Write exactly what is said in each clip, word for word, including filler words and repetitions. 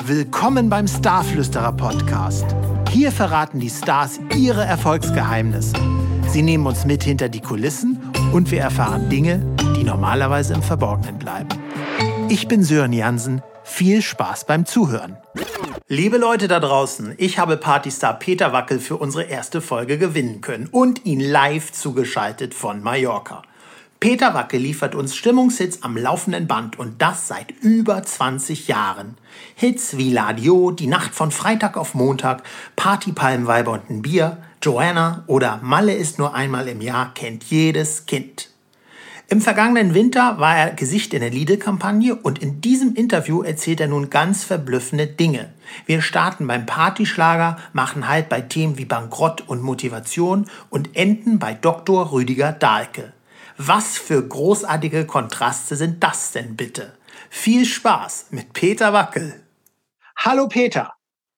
Willkommen beim Starflüsterer Podcast. Hier verraten die Stars ihre Erfolgsgeheimnisse. Sie nehmen uns mit hinter die Kulissen und wir erfahren Dinge, die normalerweise im Verborgenen bleiben. Ich bin Sören Jansen. Viel Spaß beim Zuhören. Liebe Leute da draußen, ich habe Partystar Peter Wackel für unsere erste Folge gewinnen können und ihn live zugeschaltet von Mallorca. Peter Wackel liefert uns Stimmungshits am laufenden Band und das seit über zwanzig Jahren. Hits wie Ladio, Die Nacht von Freitag auf Montag, Party Palmweiber und ein Bier, Joanna oder Malle ist nur einmal im Jahr kennt jedes Kind. Im vergangenen Winter war er Gesicht in der Lidl-Kampagne und in diesem Interview erzählt er nun ganz verblüffende Dinge. Wir starten beim Partyschlager, machen Halt bei Themen wie Bankrott und Motivation und enden bei Doktor Rüdiger Dahlke. Was für großartige Kontraste sind das denn bitte? Viel Spaß mit Peter Wackel. Hallo Peter.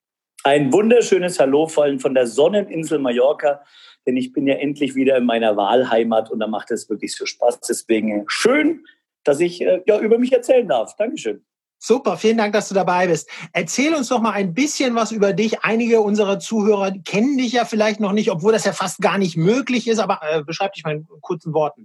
Ein wunderschönes Hallo von der Sonneninsel Mallorca, denn ich bin ja endlich wieder in meiner Wahlheimat und da macht es wirklich so Spaß. Deswegen schön, dass ich äh, ja, über mich erzählen darf. Dankeschön. Super, vielen Dank, dass du dabei bist. Erzähl uns doch mal ein bisschen was über dich. Einige unserer Zuhörer kennen dich ja vielleicht noch nicht, obwohl das ja fast gar nicht möglich ist, aber äh, beschreib dich mal in kurzen Worten.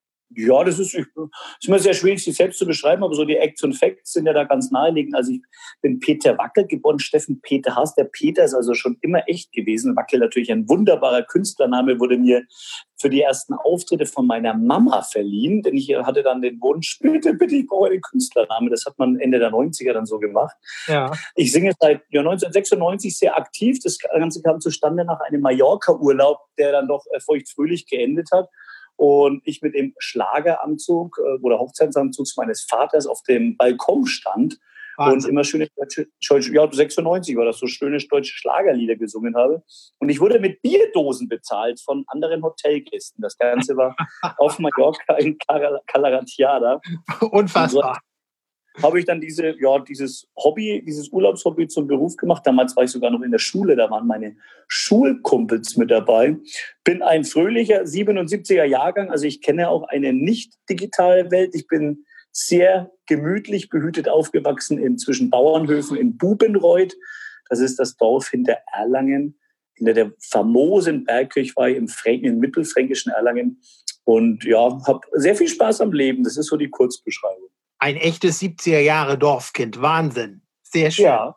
Ja, das ist, ich, ist immer sehr schwierig, sich selbst zu beschreiben, aber so die Acts und Facts sind ja da ganz naheliegend. Also ich bin Peter Wackel, geboren Steffen Peter Haas. Der Peter ist also schon immer echt gewesen. Wackel natürlich ein wunderbarer Künstlername, wurde mir für die ersten Auftritte von meiner Mama verliehen, denn ich hatte dann den Wunsch, bitte, bitte, ich brauche einen Künstlernamen. Das hat man Ende der neunziger dann so gemacht. Ja. Ich singe seit ja, neunzehnhundertsechsundneunzig sehr aktiv. Das Ganze kam zustande nach einem Mallorca-Urlaub, der dann doch feuchtfröhlich geendet hat. Und ich mit dem Schlageranzug äh, oder Hochzeitsanzug meines Vaters auf dem Balkon stand Wahnsinn. Und immer schöne deutsche, ja, sechsundneunzig war das, so schöne deutsche Schlagerlieder gesungen habe. Und ich wurde mit Bierdosen bezahlt von anderen Hotelgästen. Das Ganze war auf Mallorca in Calaratiada. Unfassbar. Habe ich dann diese, ja, dieses Hobby, dieses Urlaubshobby zum Beruf gemacht. Damals war ich sogar noch in der Schule, da waren meine Schulkumpels mit dabei. Bin ein fröhlicher siebenundsiebziger Jahrgang, also ich kenne auch eine nicht digitale Welt. Ich bin sehr gemütlich behütet aufgewachsen in zwischen Bauernhöfen in Bubenreuth. Das ist das Dorf hinter Erlangen, hinter der famosen Bergkirchweih im, Frän- im mittelfränkischen Erlangen. Und ja, habe sehr viel Spaß am Leben. Das ist so die Kurzbeschreibung. Ein echtes siebziger-Jahre-Dorfkind. Wahnsinn. Sehr schön. Ja.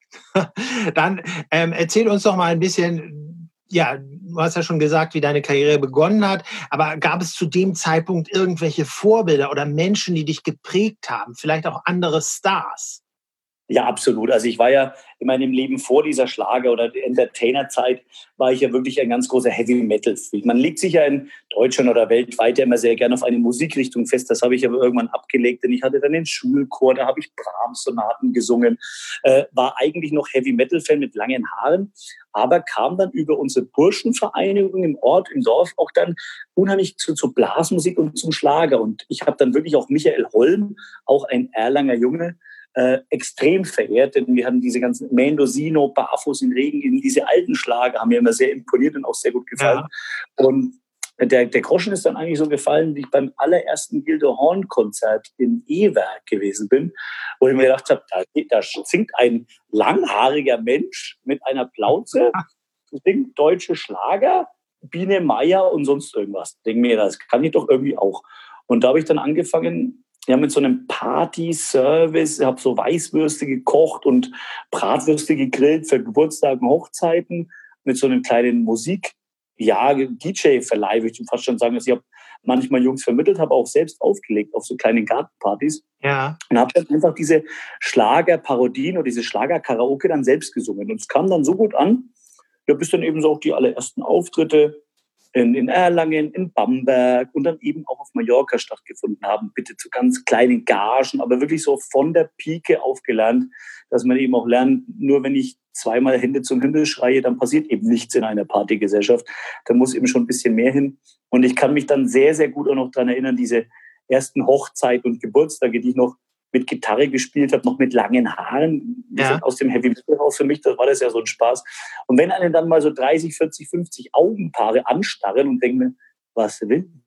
Dann ähm, erzähl uns doch mal ein bisschen, ja, du hast ja schon gesagt, wie deine Karriere begonnen hat, aber gab es zu dem Zeitpunkt irgendwelche Vorbilder oder Menschen, die dich geprägt haben? Vielleicht auch andere Stars? Ja, absolut. Also ich war ja in meinem Leben vor dieser Schlager- oder Entertainer-Zeit war ich ja wirklich ein ganz großer Heavy-Metal-Freak. Man legt sich ja in Deutschland oder weltweit ja immer sehr gerne auf eine Musikrichtung fest. Das habe ich aber irgendwann abgelegt, denn ich hatte dann den Schulchor, da habe ich Brahms-Sonaten gesungen, äh, war eigentlich noch Heavy-Metal-Fan mit langen Haaren, aber kam dann über unsere Burschenvereinigung im Ort, im Dorf auch dann unheimlich zu, zu Blasmusik und zum Schlager. Und ich habe dann wirklich auch Michael Holm, auch ein Erlanger Junge, Äh, extrem verehrt, denn wir haben diese ganzen Mendocino, Barfuß im Regen, eben diese alten Schlager haben mir immer sehr imponiert und auch sehr gut gefallen. Ja. Und der, der Groschen ist dann eigentlich so gefallen, wie ich beim allerersten Gildo Horn-Konzert in Ewerk gewesen bin, wo ich mir gedacht habe, da, da singt ein langhaariger Mensch mit einer Plauze, singt deutsche Schlager, Biene Meier und sonst irgendwas. Ich denke mir, das kann ich doch irgendwie auch. Und da habe ich dann angefangen, ja, mit so einem Party-Service, ich habe so Weißwürste gekocht und Bratwürste gegrillt für Geburtstage und Hochzeiten mit so einem kleinen Musik, ja, D J-Verleih, würde ich fast schon sagen. Also ich habe manchmal Jungs vermittelt, habe auch selbst aufgelegt auf so kleinen Gartenpartys. Ja. Und habe dann einfach diese Schlager-Parodien oder diese Schlager-Karaoke dann selbst gesungen. Und es kam dann so gut an, ja, bis dann eben so auch die allerersten Auftritte In, in Erlangen, in Bamberg und dann eben auch auf Mallorca stattgefunden haben. Bitte zu ganz kleinen Gagen, aber wirklich so von der Pike aufgelernt, dass man eben auch lernt, nur wenn ich zweimal Hände zum Himmel schreie, dann passiert eben nichts in einer Partygesellschaft. Da muss eben schon ein bisschen mehr hin. Und ich kann mich dann sehr, sehr gut auch noch daran erinnern, diese ersten Hochzeit- und Geburtstage, die ich noch mit Gitarre gespielt habe, noch mit langen Haaren, ja. Aus dem Heavy Metal raus für mich, das war das ja so ein Spaß. Und wenn einen dann mal so dreißig, vierzig, fünfzig Augenpaare anstarren und denken, was will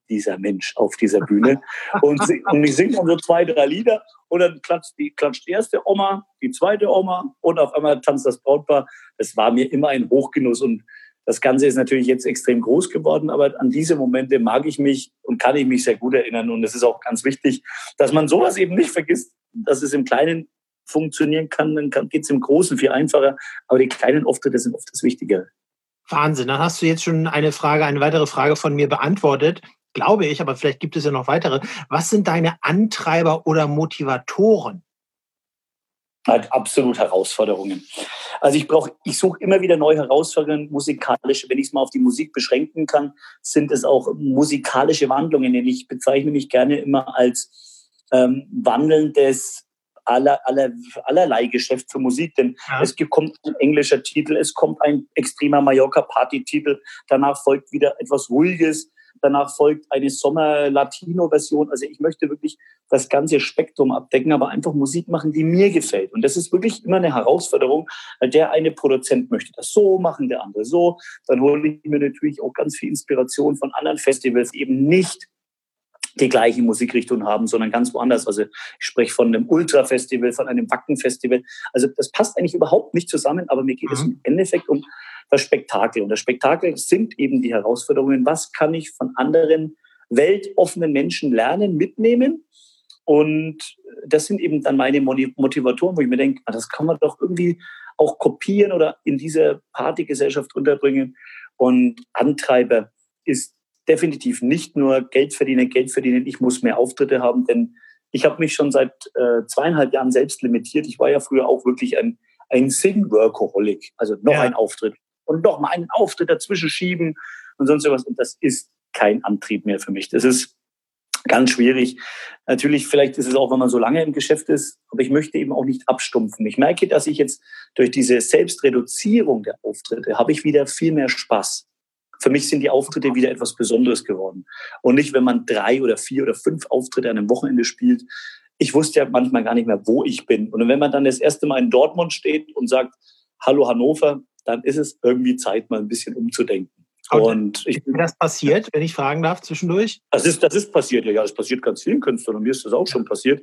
dieser Mensch auf dieser Bühne? Und, und ich singe dann so zwei, drei Lieder und dann klatscht die, klatscht die erste Oma, die zweite Oma und auf einmal tanzt das Brautpaar. Das war mir immer ein Hochgenuss und das Ganze ist natürlich jetzt extrem groß geworden, aber an diese Momente mag ich mich und kann ich mich sehr gut erinnern. Und es ist auch ganz wichtig, dass man sowas eben nicht vergisst, dass es im Kleinen funktionieren kann. Dann geht es im Großen viel einfacher, aber die kleinen Auftritte sind oft das Wichtigere. Wahnsinn, dann hast du jetzt schon eine Frage, eine weitere Frage von mir beantwortet, glaube ich, aber vielleicht gibt es ja noch weitere. Was sind deine Antreiber oder Motivatoren? Halt absolut Herausforderungen. Also ich brauche, ich suche immer wieder neue Herausforderungen musikalische. Wenn ich es mal auf die Musik beschränken kann, sind es auch musikalische Wandlungen. Denn ich bezeichne mich gerne immer als ähm, wandelndes aller, aller, allerlei Geschäft für Musik. Denn ja. es kommt ein englischer Titel, es kommt ein extremer Mallorca-Party-Titel, danach folgt wieder etwas Ruhiges. Danach folgt eine Sommer-Latino-Version. Also ich möchte wirklich das ganze Spektrum abdecken, aber einfach Musik machen, die mir gefällt. Und das ist wirklich immer eine Herausforderung, weil der eine Produzent möchte das so machen, der andere so. Dann hole ich mir natürlich auch ganz viel Inspiration von anderen Festivals, eben nicht die gleiche Musikrichtung haben, sondern ganz woanders. Also ich spreche von einem Ultra-Festival, von einem Wacken-Festival. Also das passt eigentlich überhaupt nicht zusammen, aber mir geht mhm. es im Endeffekt um das Spektakel. Und das Spektakel sind eben die Herausforderungen. Was kann ich von anderen weltoffenen Menschen lernen, mitnehmen? Und das sind eben dann meine Motivatoren, wo ich mir denke, das kann man doch irgendwie auch kopieren oder in dieser Partygesellschaft unterbringen. Und Antreiber ist definitiv nicht nur Geld verdienen, Geld verdienen, ich muss mehr Auftritte haben, denn ich habe mich schon seit äh, zweieinhalb Jahren selbst limitiert. Ich war ja früher auch wirklich ein, ein Sing-Workaholic, also noch ja. ein Auftritt und noch mal einen Auftritt dazwischen schieben und sonst irgendwas. Und das ist kein Antrieb mehr für mich. Das ist ganz schwierig. Natürlich, vielleicht ist es auch, wenn man so lange im Geschäft ist, aber ich möchte eben auch nicht abstumpfen. Ich merke, dass ich jetzt durch diese Selbstreduzierung der Auftritte habe ich wieder viel mehr Spaß. Für mich sind die Auftritte wieder etwas Besonderes geworden. Und nicht, wenn man drei oder vier oder fünf Auftritte an einem Wochenende spielt. Ich wusste ja manchmal gar nicht mehr, wo ich bin. Und wenn man dann das erste Mal in Dortmund steht und sagt, hallo Hannover, dann ist es irgendwie Zeit, mal ein bisschen umzudenken. Und, und ich, ist das passiert, wenn ich fragen darf, zwischendurch? Das ist, das ist passiert, ja, ja. Das passiert ganz vielen Künstlern und mir ist das auch schon passiert.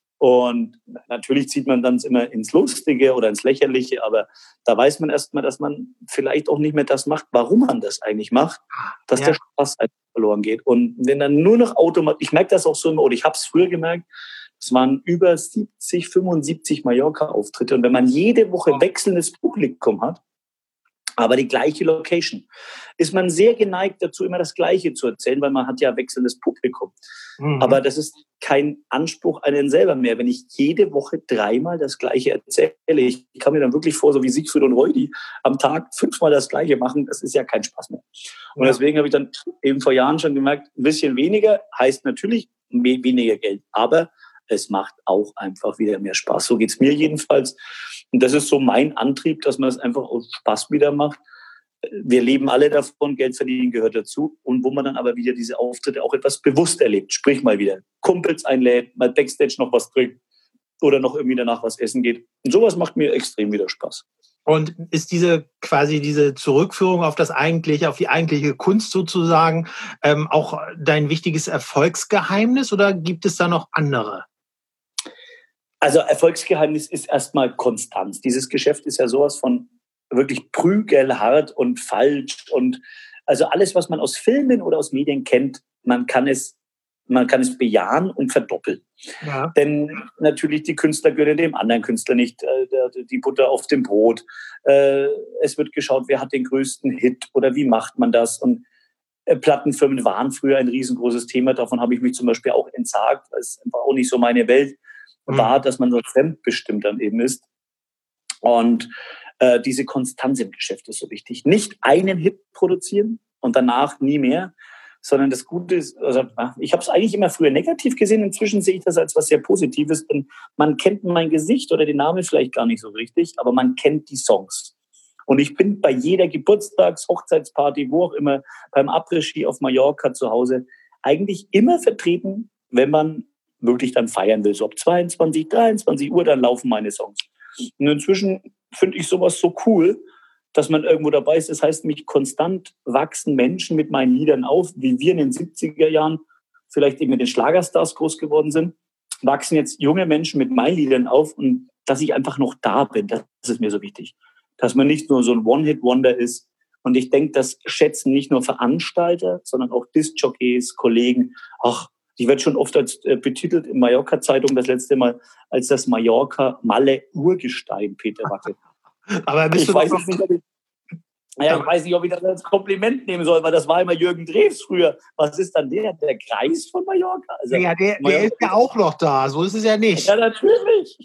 Und natürlich zieht man dann immer ins Lustige oder ins Lächerliche, aber da weiß man erstmal, dass man vielleicht auch nicht mehr das macht, warum man das eigentlich macht, dass ja. der Spaß einfach verloren geht. Und wenn dann nur noch automatisch, ich merke das auch so immer, oder ich habe es früher gemerkt, es waren über siebzig, fünfundsiebzig Mallorca-Auftritte und wenn man jede Woche wechselndes Publikum hat, aber die gleiche Location, ist man sehr geneigt dazu, immer das Gleiche zu erzählen, weil man hat ja wechselndes Publikum. Mhm. Aber das ist kein Anspruch an den selber mehr, wenn ich jede Woche dreimal das Gleiche erzähle. Ich kann mir dann wirklich vor, so wie Siegfried und Roy, die am Tag fünfmal das Gleiche machen, das ist ja kein Spaß mehr. Und ja. deswegen habe ich dann eben vor Jahren schon gemerkt, ein bisschen weniger heißt natürlich weniger Geld, aber es macht auch einfach wieder mehr Spaß. So geht's mir jedenfalls. Und das ist so mein Antrieb, dass man es einfach aus Spaß wieder macht. Wir leben alle davon, Geld verdienen gehört dazu. Und wo man dann aber wieder diese Auftritte auch etwas bewusst erlebt. Sprich mal wieder Kumpels einlädt, mal Backstage noch was trinkt oder noch irgendwie danach was essen geht. Und sowas macht mir extrem wieder Spaß. Und ist diese quasi diese Zurückführung auf das eigentliche, auf die eigentliche Kunst sozusagen ähm, auch dein wichtiges Erfolgsgeheimnis oder gibt es da noch andere? Also Erfolgsgeheimnis ist erstmal Konstanz. Dieses Geschäft ist ja sowas von wirklich prügelhart und falsch und also alles, was man aus Filmen oder aus Medien kennt, man kann es, man kann es bejahen und verdoppeln. Ja. Denn natürlich die Künstler gönnen dem anderen Künstler nicht äh, die Butter auf dem Brot. Äh, es wird geschaut, wer hat den größten Hit oder wie macht man das und äh, Plattenfirmen waren früher ein riesengroßes Thema. Davon habe ich mich zum Beispiel auch entsagt, weil es einfach auch nicht so meine Welt war, dass man so fremdbestimmt dann eben ist. Und äh, diese Konstanz im Geschäft ist so wichtig. Nicht einen Hit produzieren und danach nie mehr, sondern das Gute ist, also ich habe es eigentlich immer früher negativ gesehen, inzwischen sehe ich das als was sehr Positives, denn man kennt mein Gesicht oder den Namen vielleicht gar nicht so richtig, aber man kennt die Songs. Und ich bin bei jeder Geburtstags-, Hochzeitsparty, wo auch immer, beim Après-Ski auf Mallorca zu Hause, eigentlich immer vertreten, wenn man wirklich dann feiern will. So ab zweiundzwanzig, dreiundzwanzig Uhr, dann laufen meine Songs. Und inzwischen finde ich sowas so cool, dass man irgendwo dabei ist. Das heißt, mich konstant wachsen Menschen mit meinen Liedern auf, wie wir in den siebziger Jahren vielleicht eben mit den Schlagerstars groß geworden sind, wachsen jetzt junge Menschen mit meinen Liedern auf und dass ich einfach noch da bin, das ist mir so wichtig. Dass man nicht nur so ein One-Hit-Wonder ist. Und ich denke, das schätzen nicht nur Veranstalter, sondern auch Disc-Jockeys, Kollegen. Ach, ich werde schon oft als äh, betitelt in Mallorca-Zeitung das letzte Mal als das Mallorca-Malle-Urgestein, Peter Wackel. Aber bist ich du weiß noch nicht, ob ich, ja, ich weiß nicht, ob ich das als Kompliment nehmen soll, weil das war immer Jürgen Drews früher. Was ist dann der? Der Kreis von Mallorca? Also, ja, der, der ist ja auch noch da. So ist es ja nicht. Ja, natürlich.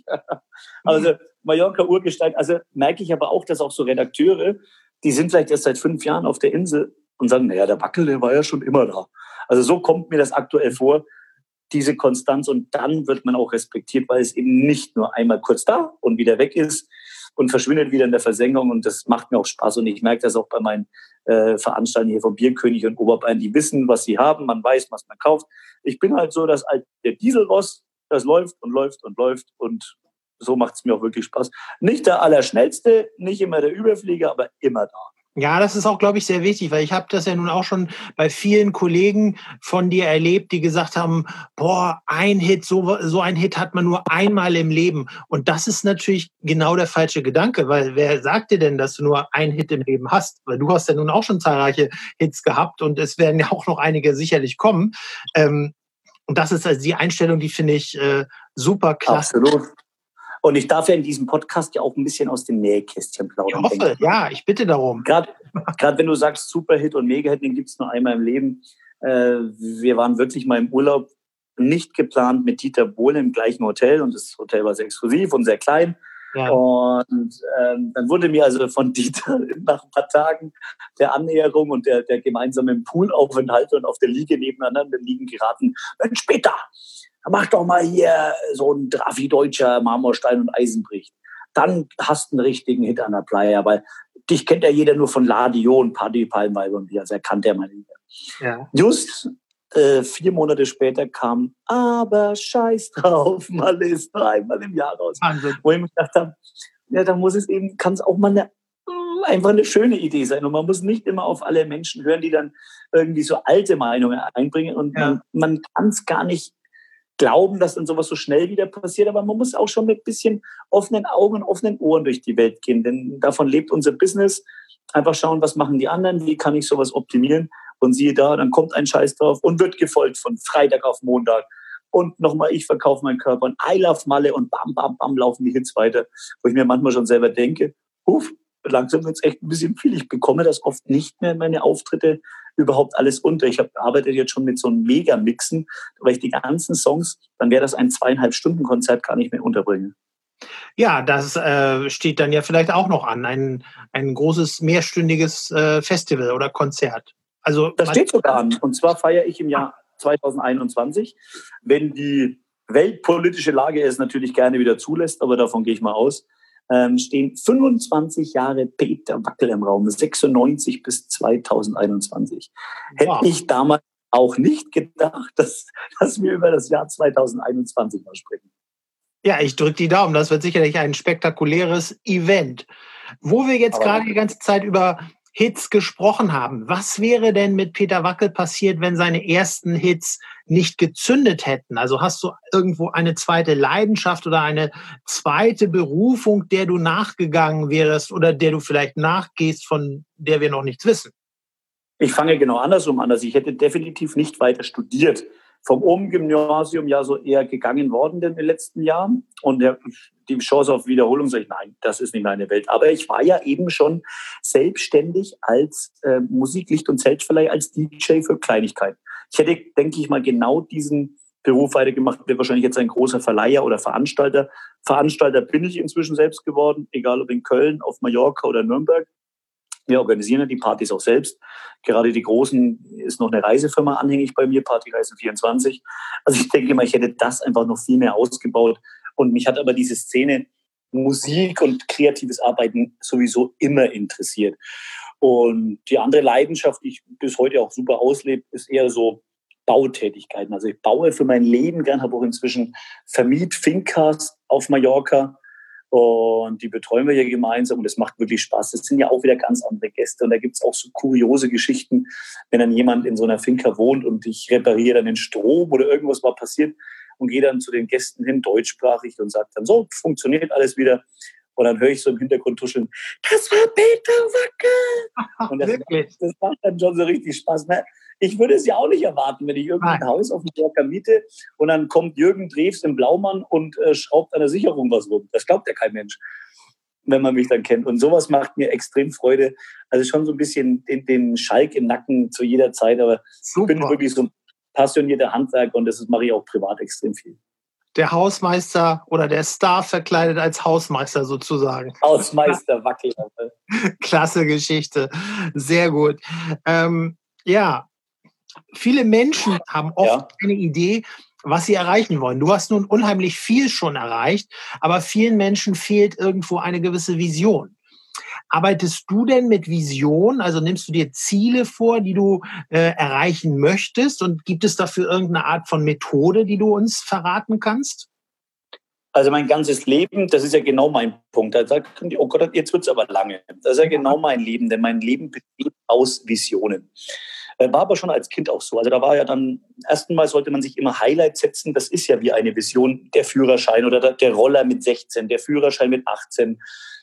Also Mallorca-Urgestein. Also merke ich aber auch, dass auch so Redakteure, die sind vielleicht erst seit fünf Jahren auf der Insel und sagen, naja, der Wackel, der war ja schon immer da. Also so kommt mir das aktuell vor, diese Konstanz. Und dann wird man auch respektiert, weil es eben nicht nur einmal kurz da und wieder weg ist und verschwindet wieder in der Versenkung. Und das macht mir auch Spaß. Und ich merke das auch bei meinen äh, Veranstaltungen hier vom Bierkönig und Oberbayern. Die wissen, was sie haben. Man weiß, was man kauft. Ich bin halt so das alte Dieselross, das läuft und läuft und läuft. Und so macht es mir auch wirklich Spaß. Nicht der Allerschnellste, nicht immer der Überflieger, aber immer da. Ja, das ist auch, glaube ich, sehr wichtig, weil ich habe das ja nun auch schon bei vielen Kollegen von dir erlebt, die gesagt haben, boah, ein Hit, so, so ein Hit hat man nur einmal im Leben. Und das ist natürlich genau der falsche Gedanke, weil wer sagt dir denn, dass du nur einen Hit im Leben hast? Weil du hast ja nun auch schon zahlreiche Hits gehabt und es werden ja auch noch einige sicherlich kommen. Und das ist also die Einstellung, die finde ich super klasse. Absolut. Und ich darf ja in diesem Podcast ja auch ein bisschen aus dem Nähkästchen plaudern. Ich hoffe, denke. Ja, ich bitte darum. Gerade wenn du sagst, Superhit und Megahit, den gibt es nur einmal im Leben. Äh, wir waren wirklich mal im Urlaub, nicht geplant, mit Dieter Bohlen im gleichen Hotel. Und das Hotel war sehr exklusiv und sehr klein. Ja. Und ähm, dann wurde mir also von Dieter nach ein paar Tagen der Annäherung und der, der gemeinsamen Poolaufenthalte und auf der Liege nebeneinander liegen geraten, Mensch, Peter, mach doch mal hier so ein Drafi-Deutscher Marmorstein und Eisenbricht. Dann hast du einen richtigen Hit an der Playa, weil dich kennt ja jeder nur von Ladio und Party, Palmweiber und wie, also er kannte ja meine Lieder. Ja. Just äh, vier Monate später kam aber scheiß drauf, mal ist nur einmal im Jahr raus. Wahnsinn. Wo ich mir gedacht habe, ja, da muss es eben, kann es auch mal eine, einfach eine schöne Idee sein. Und man muss nicht immer auf alle Menschen hören, die dann irgendwie so alte Meinungen einbringen. Und ja. man, man kann es gar nicht glauben, dass dann sowas so schnell wieder passiert, aber man muss auch schon mit ein bisschen offenen Augen und offenen Ohren durch die Welt gehen, denn davon lebt unser Business. Einfach schauen, was machen die anderen, wie kann ich sowas optimieren und siehe da, dann kommt ein Scheiß drauf und wird gefolgt von Freitag auf Montag und nochmal, ich verkaufe meinen Körper und I love Malle und bam, bam, bam, laufen die Hits weiter, wo ich mir manchmal schon selber denke, huf, langsam wird es echt ein bisschen viel. Ich bekomme das oft nicht mehr in meine Auftritte überhaupt alles unter. Ich arbeite jetzt schon mit so einem Mega-Mixen, weil ich die ganzen Songs, dann wäre das ein zweieinhalb Stunden Konzert gar nicht mehr unterbringen. Ja, das äh, steht dann ja vielleicht auch noch an, ein, ein großes mehrstündiges äh, Festival oder Konzert. Also das steht sogar an. Und zwar feiere ich im Jahr zwanzig einundzwanzig, wenn die weltpolitische Lage es natürlich gerne wieder zulässt, aber davon gehe ich mal aus, ähm, stehen fünfundzwanzig Jahre Peter Wackel im Raum, sechsundneunzig bis zwanzig einundzwanzig. Wow. Hätte ich damals auch nicht gedacht, dass, dass wir über das Jahr zwanzig einundzwanzig mal sprechen. Ja, ich drücke die Daumen. Das wird sicherlich ein spektakuläres Event. Wo wir jetzt Aber gerade die ganze Zeit über Hits gesprochen haben, was wäre denn mit Peter Wackel passiert, wenn seine ersten Hits nicht gezündet hätten? Also hast du irgendwo eine zweite Leidenschaft oder eine zweite Berufung, der du nachgegangen wärst oder der du vielleicht nachgehst, von der wir noch nichts wissen? Ich fange genau andersrum an. Also ich hätte definitiv nicht weiter studiert. Vom Ohm-Gymnasium ja so eher gegangen worden in den letzten Jahren. Und der, die Chance auf Wiederholung sage ich, nein, das ist nicht meine Welt. Aber ich war ja eben schon selbstständig als äh, Musiklicht- und Zeltverleih, als D J für Kleinigkeiten. Ich hätte, denke ich mal, genau diesen Beruf weitergemacht, wäre wahrscheinlich jetzt ein großer Verleiher oder Veranstalter. Veranstalter bin ich inzwischen selbst geworden, egal ob in Köln, auf Mallorca oder Nürnberg. Wir organisieren die Partys auch selbst. Gerade die großen ist noch eine Reisefirma anhängig bei mir, Partyreise vierundzwanzig. Also ich denke mal, ich hätte das einfach noch viel mehr ausgebaut. Und mich hat aber diese Szene Musik und kreatives Arbeiten sowieso immer interessiert. Und die andere Leidenschaft, die ich bis heute auch super auslebe, ist eher so Bautätigkeiten. Also ich baue für mein Leben gern, habe auch inzwischen vermiet Fincas auf Mallorca. Und die betreuen wir hier gemeinsam und es macht wirklich Spaß. Das sind ja auch wieder ganz andere Gäste und da gibt es auch so kuriose Geschichten, wenn dann jemand in so einer Finca wohnt und ich repariere dann den Strom oder irgendwas mal passiert und gehe dann zu den Gästen hin, deutschsprachig und sage dann, so, funktioniert alles wieder. Und dann höre ich so im Hintergrund tuscheln, das war Peter Wackel. Und das, das macht dann schon so richtig Spaß. Ich würde es ja auch nicht erwarten, wenn ich irgendein Nein. Haus auf dem Mallorca miete und dann kommt Jürgen Drews im Blaumann und äh, schraubt an der Sicherung was rum. Das glaubt ja kein Mensch, wenn man mich dann kennt. Und sowas macht mir extrem Freude. Also schon so ein bisschen den, den Schalk im Nacken zu jeder Zeit. Aber Super. Ich bin wirklich so ein passionierter Handwerker und das mache ich auch privat extrem viel. Der Hausmeister oder der Star verkleidet als Hausmeister sozusagen. Hausmeister Wackel. Klasse Geschichte. Sehr gut. Ähm, ja, viele Menschen haben oft ja. eine Idee, was sie erreichen wollen. Du hast nun unheimlich viel schon erreicht, aber vielen Menschen fehlt irgendwo eine gewisse Vision. Arbeitest du denn mit Vision? Also nimmst du dir Ziele vor, die du äh, erreichen möchtest? Und gibt es dafür irgendeine Art von Methode, die du uns verraten kannst? Also mein ganzes Leben, das ist ja genau mein Punkt. Da sagt die, oh Gott, jetzt wird es aber lange. Das ist ja genau mein Leben, denn mein Leben besteht aus Visionen. War aber schon als Kind auch so. Also da war ja dann, ersten Mal sollte man sich immer Highlights setzen. Das ist ja wie eine Vision, der Führerschein oder der, der Roller mit sechzehn, der Führerschein mit achtzehn.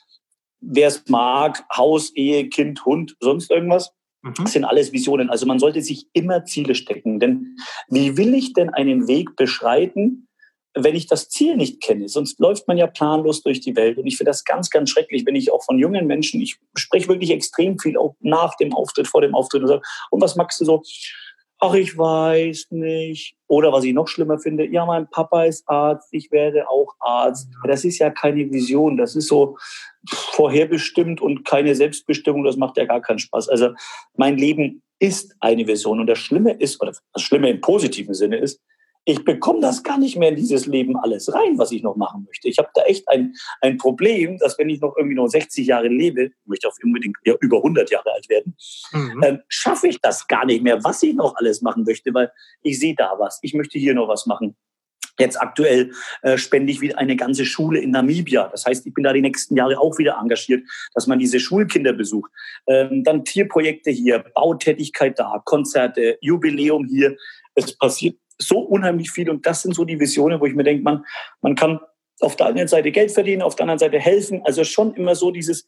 Wer es mag, Haus, Ehe, Kind, Hund, sonst irgendwas, mhm. das sind alles Visionen. Also man sollte sich immer Ziele stecken. Denn wie will ich denn einen Weg beschreiten, wenn ich das Ziel nicht kenne? Sonst läuft man ja planlos durch die Welt. Und ich finde das ganz, ganz schrecklich, wenn ich auch von jungen Menschen, ich spreche wirklich extrem viel, auch nach dem Auftritt, vor dem Auftritt und sage, und was magst du so? Ach, ich weiß nicht. Oder was ich noch schlimmer finde, ja, mein Papa ist Arzt, ich werde auch Arzt. Das ist ja keine Vision, das ist so vorherbestimmt und keine Selbstbestimmung, das macht ja gar keinen Spaß. Also mein Leben ist eine Vision und das Schlimme ist, oder das Schlimme im positiven Sinne ist, ich bekomme das gar nicht mehr in dieses Leben alles rein, was ich noch machen möchte. Ich habe da echt ein, ein Problem, dass wenn ich noch irgendwie noch sechzig Jahre lebe, ich möchte auch unbedingt ja, über hundert Jahre alt werden, mhm. ähm, schaffe ich das gar nicht mehr, was ich noch alles machen möchte, weil ich sehe da was, ich möchte hier noch was machen. Jetzt aktuell äh, spende ich wieder eine ganze Schule in Namibia. Das heißt, ich bin da die nächsten Jahre auch wieder engagiert, dass man diese Schulkinder besucht. Ähm, dann Tierprojekte hier, Bautätigkeit da, Konzerte, Jubiläum hier. Es passiert so unheimlich viel und das sind so die Visionen, wo ich mir denke, man, man kann auf der einen Seite Geld verdienen, auf der anderen Seite helfen. Also schon immer so dieses,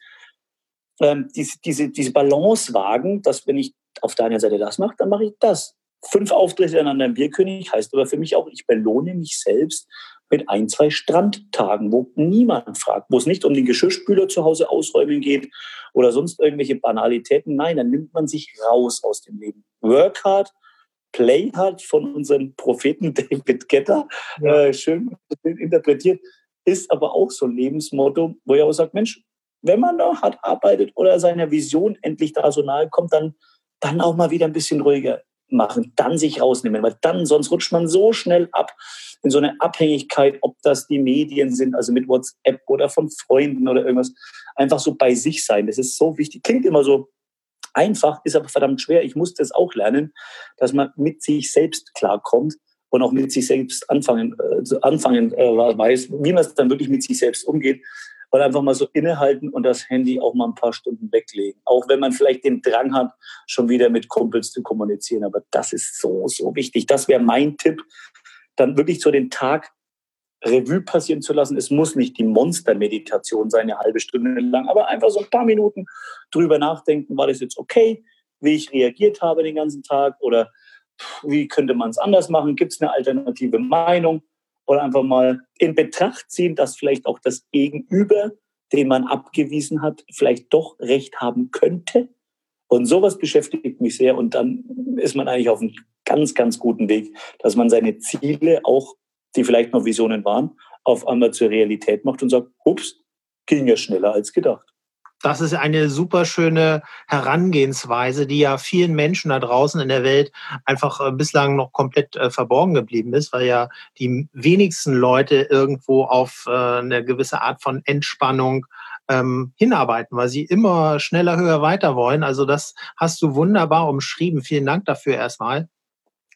ähm, diese, diese, diese Balance wagen, dass wenn ich auf der einen Seite das mache, dann mache ich das. Fünf Auftritte an einem Bierkönig heißt aber für mich auch, ich belohne mich selbst mit ein, zwei Strandtagen, wo niemand fragt, wo es nicht um den Geschirrspüler zu Hause ausräumen geht oder sonst irgendwelche Banalitäten. Nein, dann nimmt man sich raus aus dem Leben. Work hard, play hard von unserem Propheten David Guetta, ja. äh, schön interpretiert, ist aber auch so ein Lebensmotto, wo ich auch sage, Mensch, wenn man da hart arbeitet oder seiner Vision endlich da so nahe kommt, dann, dann auch mal wieder ein bisschen ruhiger machen, dann sich rausnehmen, weil dann, sonst rutscht man so schnell ab in so eine Abhängigkeit, ob das die Medien sind, also mit WhatsApp oder von Freunden oder irgendwas, einfach so bei sich sein, das ist so wichtig, klingt immer so einfach, ist aber verdammt schwer, ich musste es auch lernen, dass man mit sich selbst klarkommt und auch mit sich selbst anfangen, äh, anfangen äh, weiß, wie man es dann wirklich mit sich selbst umgeht. Und einfach mal so innehalten und das Handy auch mal ein paar Stunden weglegen. Auch wenn man vielleicht den Drang hat, schon wieder mit Kumpels zu kommunizieren. Aber das ist so, so wichtig. Das wäre mein Tipp, dann wirklich so den Tag Revue passieren zu lassen. Es muss nicht die Monster-Meditation sein, eine halbe Stunde lang, aber einfach so ein paar Minuten drüber nachdenken, war das jetzt okay, wie ich reagiert habe den ganzen Tag oder wie könnte man es anders machen? Gibt es eine alternative Meinung? Oder einfach mal in Betracht ziehen, dass vielleicht auch das Gegenüber, den man abgewiesen hat, vielleicht doch recht haben könnte. Und sowas beschäftigt mich sehr. Und dann ist man eigentlich auf einem ganz, ganz guten Weg, dass man seine Ziele, auch die vielleicht noch Visionen waren, auf einmal zur Realität macht und sagt, ups, ging ja schneller als gedacht. Das ist eine super schöne Herangehensweise, die ja vielen Menschen da draußen in der Welt einfach äh, bislang noch komplett äh, verborgen geblieben ist, weil ja die wenigsten Leute irgendwo auf äh, eine gewisse Art von Entspannung ähm, hinarbeiten, weil sie immer schneller, höher, weiter wollen. Also das hast du wunderbar umschrieben. Vielen Dank dafür erstmal.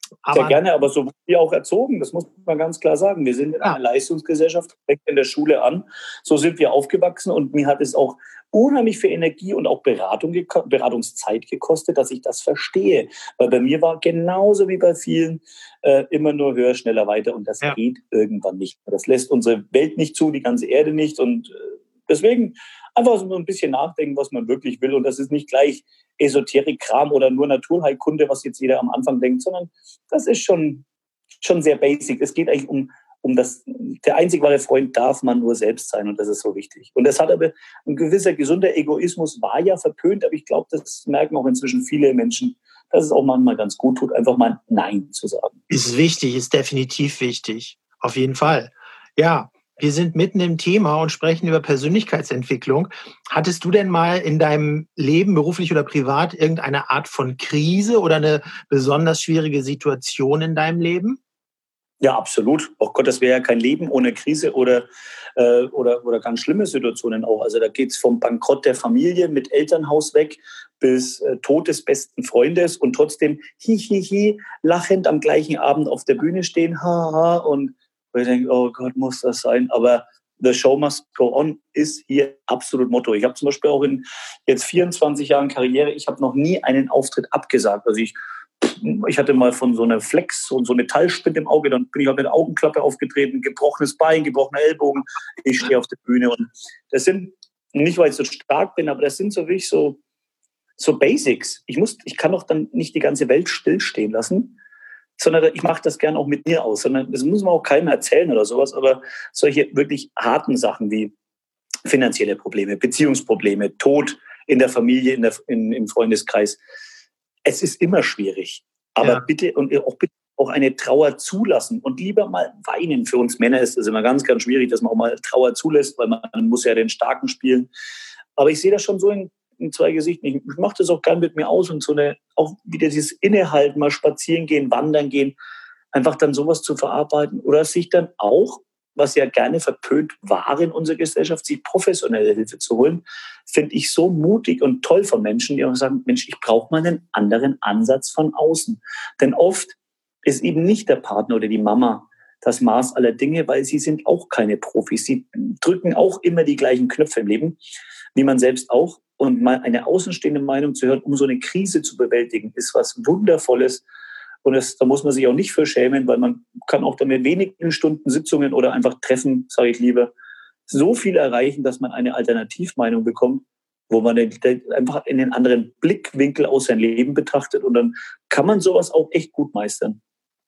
Aber, sehr gerne, aber so wurden wir auch erzogen, das muss man ganz klar sagen. Wir sind in einer ja. Leistungsgesellschaft, fängt in der Schule an. So sind wir aufgewachsen und mir hat es auch unheimlich viel Energie und auch Beratung, Beratungszeit gekostet, dass ich das verstehe. Weil bei mir war genauso wie bei vielen äh, immer nur höher, schneller, weiter und das Ja. geht irgendwann nicht. Das lässt unsere Welt nicht zu, die ganze Erde nicht und äh, deswegen einfach so ein bisschen nachdenken, was man wirklich will und das ist nicht gleich Esoterik-Kram oder nur Naturheilkunde, was jetzt jeder am Anfang denkt, sondern das ist schon, schon sehr basic. Es geht eigentlich um, um das, der einzig wahre Freund darf man nur selbst sein und das ist so wichtig. Und das hat aber, ein gewisser gesunder Egoismus war ja verpönt, aber ich glaube, das merken auch inzwischen viele Menschen, dass es auch manchmal ganz gut tut, einfach mal Nein zu sagen. Ist wichtig, ist definitiv wichtig. Auf jeden Fall. Ja. Wir sind mitten im Thema und sprechen über Persönlichkeitsentwicklung. Hattest du denn mal in deinem Leben, beruflich oder privat, irgendeine Art von Krise oder eine besonders schwierige Situation in deinem Leben? Ja, absolut. Oh Gott, das wäre ja kein Leben ohne Krise oder, äh, oder, oder ganz schlimme Situationen auch. Also da geht es vom Bankrott der Familie mit Elternhaus weg bis äh, Tod des besten Freundes und trotzdem hi, hi, hi, lachend am gleichen Abend auf der Bühne stehen, ha, ha, und ich denke, oh Gott, muss das sein? Aber the show must go on ist hier absolut Motto. Ich habe zum Beispiel auch in jetzt vierundzwanzig Jahren Karriere, ich habe noch nie einen Auftritt abgesagt. Also ich, ich hatte mal von so einer Flex und so eine Metallspinne im Auge, dann bin ich halt mit der Augenklappe aufgetreten, gebrochenes Bein, gebrochener Ellbogen. Ich stehe auf der Bühne und das sind, nicht weil ich so stark bin, aber das sind so wirklich so, so Basics. Ich muss, ich kann doch dann nicht die ganze Welt stillstehen lassen, sondern ich mache das gern auch mit mir aus. Sondern das muss man auch keinem erzählen oder sowas, aber solche wirklich harten Sachen wie finanzielle Probleme, Beziehungsprobleme, Tod in der Familie, in der, in, im Freundeskreis. Es ist immer schwierig. Aber ja. bitte und auch bitte auch eine Trauer zulassen und lieber mal weinen. Für uns Männer ist das immer ganz, ganz schwierig, dass man auch mal Trauer zulässt, weil man muss ja den Starken spielen. Aber ich sehe das schon so in in zwei Gesichten. Ich mache das auch gern mit mir aus und so eine, auch wieder dieses Innehalten, mal spazieren gehen, wandern gehen, einfach dann sowas zu verarbeiten oder sich dann auch, was ja gerne verpönt war in unserer Gesellschaft, sich professionelle Hilfe zu holen, finde ich so mutig und toll von Menschen, die auch sagen, Mensch, ich brauche mal einen anderen Ansatz von außen. Denn oft ist eben nicht der Partner oder die Mama das Maß aller Dinge, weil sie sind auch keine Profis. Sie drücken auch immer die gleichen Knöpfe im Leben, wie man selbst auch. Und mal eine außenstehende Meinung zu hören, um so eine Krise zu bewältigen, ist was Wundervolles. Und das, da muss man sich auch nicht für schämen, weil man kann auch dann mit wenigen Stunden Sitzungen oder einfach Treffen, sage ich lieber, so viel erreichen, dass man eine Alternativmeinung bekommt, wo man einfach in den anderen Blickwinkel aus sein Leben betrachtet. Und dann kann man sowas auch echt gut meistern.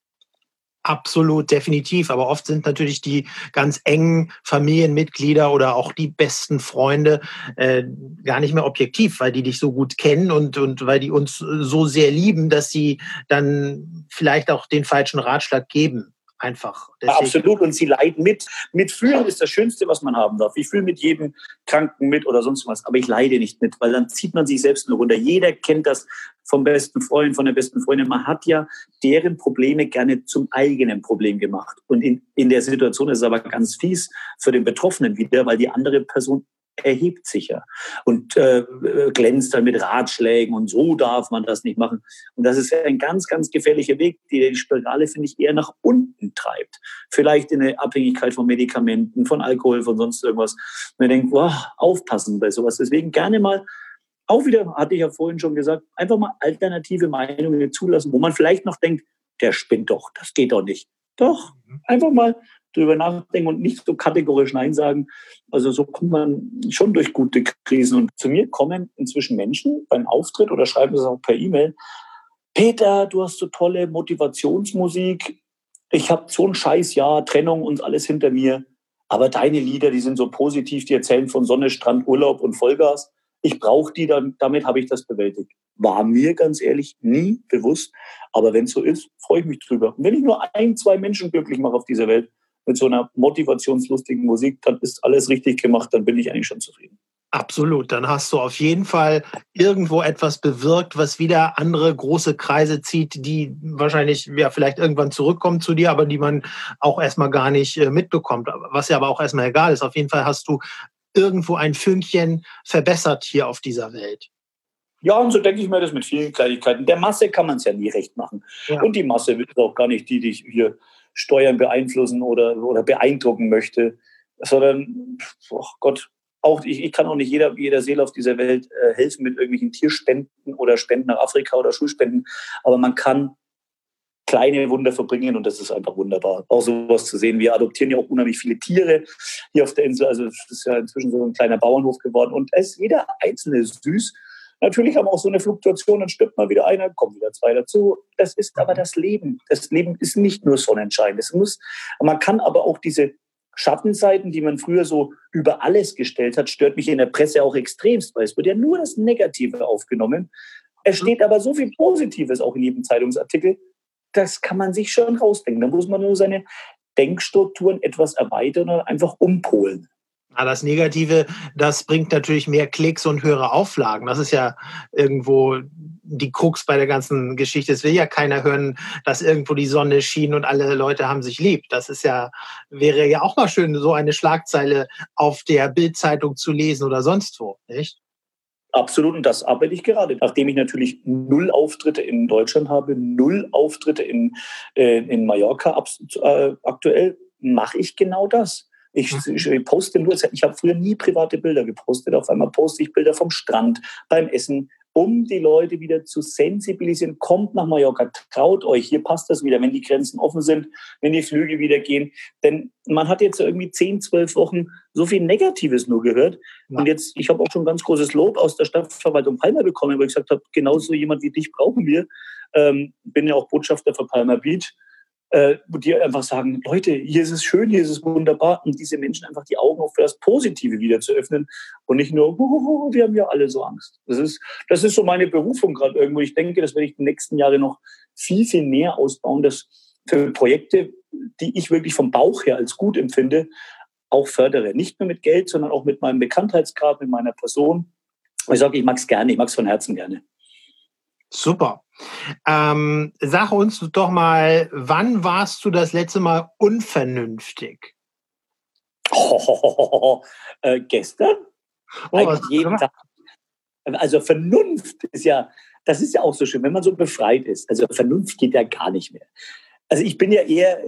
Absolut, definitiv. Aber oft sind natürlich die ganz engen Familienmitglieder oder auch die besten Freunde äh, gar nicht mehr objektiv, weil die dich so gut kennen und, und weil die uns so sehr lieben, dass sie dann vielleicht auch den falschen Ratschlag geben. Einfach. Deswegen. Absolut. Und sie leiden mit. Mitfühlen ist das Schönste, was man haben darf. Ich fühle mit jedem Kranken mit oder sonst was. Aber ich leide nicht mit, weil dann zieht man sich selbst nur runter. Jeder kennt das vom besten Freund, von der besten Freundin. Man hat ja deren Probleme gerne zum eigenen Problem gemacht. Und in, in der Situation ist es aber ganz fies für den Betroffenen wieder, weil die andere Person erhebt sich ja und äh, glänzt dann mit Ratschlägen und so darf man das nicht machen. Und das ist ein ganz, ganz gefährlicher Weg, die die Spirale, finde ich, eher nach unten treibt. Vielleicht in eine Abhängigkeit von Medikamenten, von Alkohol, von sonst irgendwas. Und man denkt, wow, aufpassen bei sowas. Deswegen gerne mal, auch wieder, hatte ich ja vorhin schon gesagt, einfach mal alternative Meinungen zulassen, wo man vielleicht noch denkt, der spinnt doch, das geht doch nicht. Doch, einfach mal drüber nachdenken und nicht so kategorisch Nein sagen. Also so kommt man schon durch gute Krisen. Und zu mir kommen inzwischen Menschen beim Auftritt oder schreiben das auch per E-Mail. Peter, du hast so tolle Motivationsmusik. Ich habe so ein Scheißjahr, Trennung und alles hinter mir. Aber deine Lieder, die sind so positiv, die erzählen von Sonne, Strand, Urlaub und Vollgas. Ich brauche die, dann, damit habe ich das bewältigt. War mir ganz ehrlich nie bewusst. Aber wenn es so ist, freue ich mich drüber. Und wenn ich nur ein, zwei Menschen glücklich mache auf dieser Welt, mit so einer motivationslustigen Musik, dann ist alles richtig gemacht, dann bin ich eigentlich schon zufrieden. Absolut, dann hast du auf jeden Fall irgendwo etwas bewirkt, was wieder andere große Kreise zieht, die wahrscheinlich ja vielleicht irgendwann zurückkommen zu dir, aber die man auch erstmal gar nicht mitbekommt, was ja aber auch erstmal egal ist. Auf jeden Fall hast du irgendwo ein Fünkchen verbessert hier auf dieser Welt. Ja, und so denke ich mir das mit vielen Kleinigkeiten. Der Masse kann man es ja nie recht machen. Ja. Und die Masse will auch gar nicht die, die ich hier steuern, beeinflussen oder, oder beeindrucken möchte, sondern, oh Gott, auch ich, ich kann auch nicht jeder, jeder Seele auf dieser Welt äh, helfen mit irgendwelchen Tierspenden oder Spenden nach Afrika oder Schulspenden. Aber man kann kleine Wunder verbringen und das ist einfach wunderbar. Auch sowas zu sehen. Wir adoptieren ja auch unheimlich viele Tiere hier auf der Insel. Also es ist ja inzwischen so ein kleiner Bauernhof geworden und es ist jeder einzelne süß. Natürlich haben wir auch so eine Fluktuation, dann stirbt mal wieder einer, kommen wieder zwei dazu. Das ist aber das Leben. Das Leben ist nicht nur Sonnenschein. Es muss, man kann aber auch diese Schattenseiten, die man früher so über alles gestellt hat, stört mich in der Presse auch extremst, weil es wird ja nur das Negative aufgenommen. Es steht aber so viel Positives auch in jedem Zeitungsartikel. Das kann man sich schon rausdenken. Da muss man nur seine Denkstrukturen etwas erweitern oder einfach umpolen. Ja, das Negative, das bringt natürlich mehr Klicks und höhere Auflagen. Das ist ja irgendwo die Krux bei der ganzen Geschichte. Es will ja keiner hören, dass irgendwo die Sonne schien und alle Leute haben sich lieb. Das ist ja, wäre ja auch mal schön, so eine Schlagzeile auf der Bild-Zeitung zu lesen oder sonst wo, nicht? Absolut, und das arbeite ich gerade. Nachdem ich natürlich null Auftritte in Deutschland habe, null Auftritte in, äh, in Mallorca ab, äh, aktuell, mache ich genau das. Ich, ich poste nur, ich habe früher nie private Bilder gepostet, auf einmal poste ich Bilder vom Strand, beim Essen, um die Leute wieder zu sensibilisieren. Kommt nach Mallorca, traut euch, hier passt das wieder, wenn die Grenzen offen sind, wenn die Flüge wieder gehen. Denn man hat jetzt irgendwie zehn, zwölf Wochen so viel Negatives nur gehört. Ja. Und jetzt, ich habe auch schon ganz großes Lob aus der Stadtverwaltung Palma bekommen, wo ich gesagt habe, genauso jemand wie dich brauchen wir. Ähm, bin ja auch Botschafter für Palma Beach. Äh, die einfach sagen, Leute, hier ist es schön, hier ist es wunderbar, und diese Menschen einfach die Augen auch für das Positive wieder zu öffnen und nicht nur, oh, wir haben ja alle so Angst. Das ist, das ist so meine Berufung gerade irgendwo. Ich denke, das werde ich die nächsten Jahre noch viel, viel mehr ausbauen, dass für Projekte, die ich wirklich vom Bauch her als gut empfinde, auch fördere. Nicht nur mit Geld, sondern auch mit meinem Bekanntheitsgrad, mit meiner Person. Ich sage, ich mag es gerne, ich mag es von Herzen gerne. Super. Ähm, sag uns doch mal, wann warst du das letzte Mal unvernünftig? Oh, oh, oh, oh. Äh, gestern? Oh, was jeden Tag. Also Vernunft ist ja, das ist ja auch so schön, wenn man so befreit ist. Also Vernunft geht ja gar nicht mehr. Also ich bin ja eher,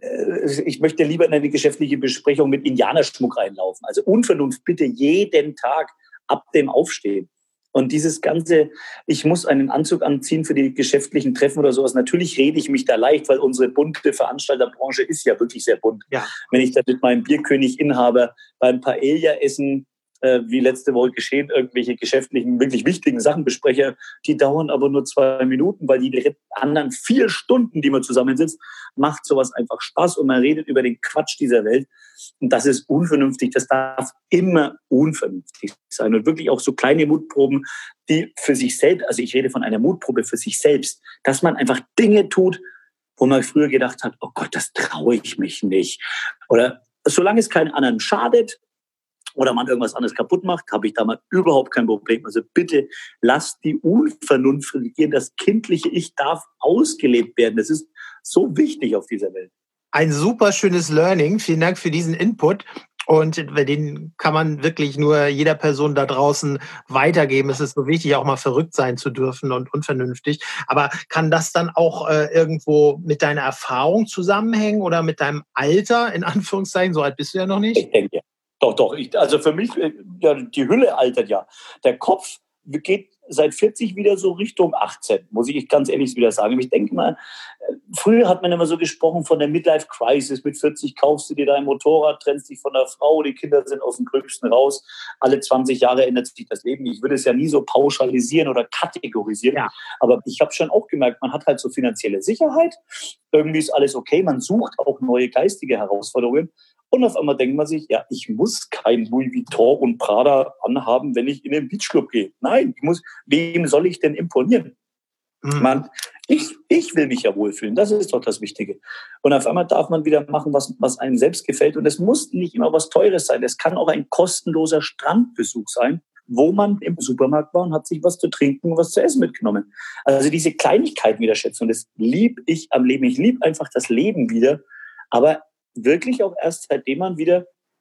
ich möchte lieber in eine geschäftliche Besprechung mit Indianerschmuck reinlaufen. Also Unvernunft bitte jeden Tag ab dem Aufstehen. Und dieses ganze, ich muss einen Anzug anziehen für die geschäftlichen Treffen oder sowas, natürlich rede ich mich da leicht, weil unsere bunte Veranstalterbranche ist ja wirklich sehr bunt. Ja. Wenn ich da mit meinem Bierkönig-Inhaber beim Paella-Essen, äh, wie letzte Woche geschehen, irgendwelche geschäftlichen, wirklich wichtigen Sachen bespreche, die dauern aber nur zwei Minuten, weil die anderen vier Stunden, die man zusammensitzt, macht sowas einfach Spaß und man redet über den Quatsch dieser Welt. Und das ist unvernünftig. Das darf immer unvernünftig sein. Und wirklich auch so kleine Mutproben, die für sich selbst, also ich rede von einer Mutprobe für sich selbst, dass man einfach Dinge tut, wo man früher gedacht hat, oh Gott, das traue ich mich nicht. Oder solange es keinen anderen schadet oder man irgendwas anderes kaputt macht, habe ich da mal überhaupt kein Problem. Also bitte lasst die Unvernunft regieren. Das kindliche Ich darf ausgelebt werden. Das ist so wichtig auf dieser Welt. Ein super schönes Learning. Vielen Dank für diesen Input. Und den kann man wirklich nur jeder Person da draußen weitergeben. Es ist so wichtig, auch mal verrückt sein zu dürfen und unvernünftig. Aber kann das dann auch äh, irgendwo mit deiner Erfahrung zusammenhängen oder mit deinem Alter, in Anführungszeichen? So alt bist du ja noch nicht. Ich denke, ja. Doch, doch. Ich, also für mich, ja, die Hülle altert ja. Der Kopf geht seit vierzig wieder so Richtung achtzehn, muss ich ganz ehrlich wieder sagen. Ich denke mal, früher hat man immer so gesprochen von der Midlife-Crisis. Mit vierzig kaufst du dir dein Motorrad, trennst dich von der Frau, die Kinder sind aus dem Gröbsten raus. Alle zwanzig Jahre ändert sich das Leben. Ich würde es ja nie so pauschalisieren oder kategorisieren. Ja. Aber ich habe schon auch gemerkt, man hat halt so finanzielle Sicherheit. Irgendwie ist alles okay. Man sucht auch neue geistige Herausforderungen. Und auf einmal denkt man sich, ja, ich muss kein Louis Vuitton und Prada anhaben, wenn ich in den Beachclub gehe. Nein, ich muss, wem soll ich denn imponieren? Mhm. Man, ich, ich will mich ja wohlfühlen, das ist doch das Wichtige. Und auf einmal darf man wieder machen, was, was einem selbst gefällt. Und es muss nicht immer was Teures sein. Es kann auch ein kostenloser Strandbesuch sein, wo man im Supermarkt war und hat sich was zu trinken und was zu essen mitgenommen. Also diese Kleinigkeiten wieder schätzen. Und das liebe ich am Leben. Ich liebe einfach das Leben wieder. Aber wirklich auch erst, seitdem man wieder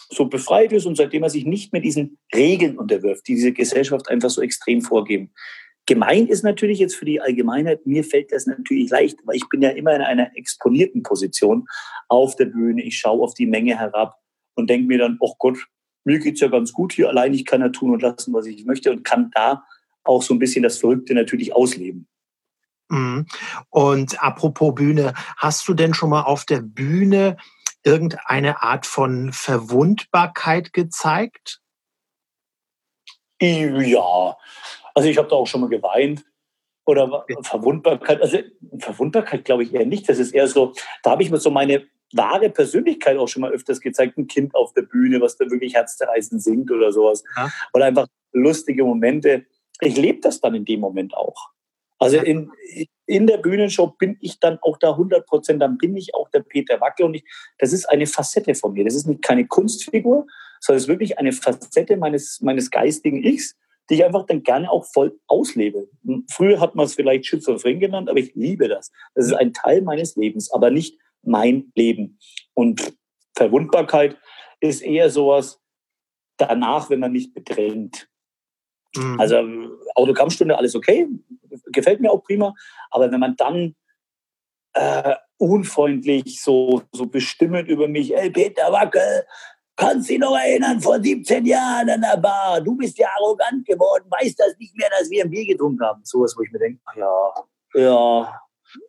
so befreit ist und seitdem er sich nicht mehr diesen Regeln unterwirft, die diese Gesellschaft einfach so extrem vorgeben. Gemein ist natürlich jetzt für die Allgemeinheit, mir fällt das natürlich leicht, weil ich bin ja immer in einer exponierten Position auf der Bühne. Ich schaue auf die Menge herab und denke mir dann, oh Gott, mir geht's ja ganz gut hier, allein ich kann ja tun und lassen, was ich möchte und kann da auch so ein bisschen das Verrückte natürlich ausleben. Und apropos Bühne, hast du denn schon mal auf der Bühne irgendeine Art von Verwundbarkeit gezeigt? Ja, also ich habe da auch schon mal geweint. Oder Verwundbarkeit, also Verwundbarkeit glaube ich eher nicht. Das ist eher so, da habe ich mir so meine wahre Persönlichkeit auch schon mal öfters gezeigt. Ein Kind auf der Bühne, was da wirklich herzzerreißend singt oder sowas. Ja. Oder einfach lustige Momente. Ich lebe das dann in dem Moment auch. Also in, in der Bühnenshow bin ich dann auch da hundert Prozent, dann bin ich auch der Peter Wackel und ich, das ist eine Facette von mir. Das ist nicht keine Kunstfigur, sondern es ist wirklich eine Facette meines, meines geistigen Ichs, die ich einfach dann gerne auch voll auslebe. Früher hat man es vielleicht schizophren genannt, aber ich liebe das. Das ist ein Teil meines Lebens, aber nicht mein Leben. Und Verwundbarkeit ist eher sowas danach, wenn man mich bedrängt. Mhm. Also Autogrammstunde, alles okay, gefällt mir auch prima, aber wenn man dann äh, unfreundlich so, so bestimmend über mich, ey Peter Wackel, kannst du dich noch erinnern, vor siebzehn Jahren an der Bar, du bist ja arrogant geworden, weißt das nicht mehr, dass wir ein Bier getrunken haben. So was, wo ich mir denke, ach ja, ja.